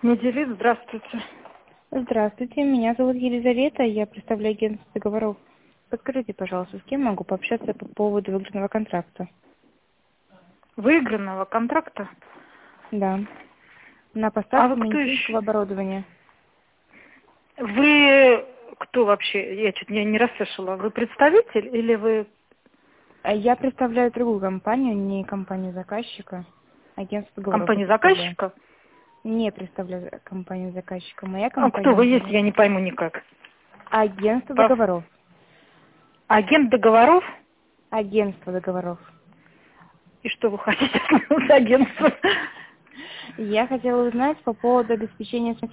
Неделит, здравствуйте. Здравствуйте, меня зовут Елизавета, я представляю агентство договоров. Подскажите, пожалуйста, с кем могу пообщаться по поводу выигранного контракта? Выигранного контракта? Да. На А поставку вы кто медицинского еще? оборудования. Вы кто вообще? Я чуть не расслышала. Вы представитель или вы А я представляю другую компанию, не компанию заказчика. Агентство договоров я компания представляю. заказчика? Не представляю компанию заказчика. Моя А кто компания вы есть, я называется не пойму никак. Агентство По- договоров. Агент договоров? Агентство договоров. И что вы хотите от агентства? Я хотела узнать по поводу обеспечения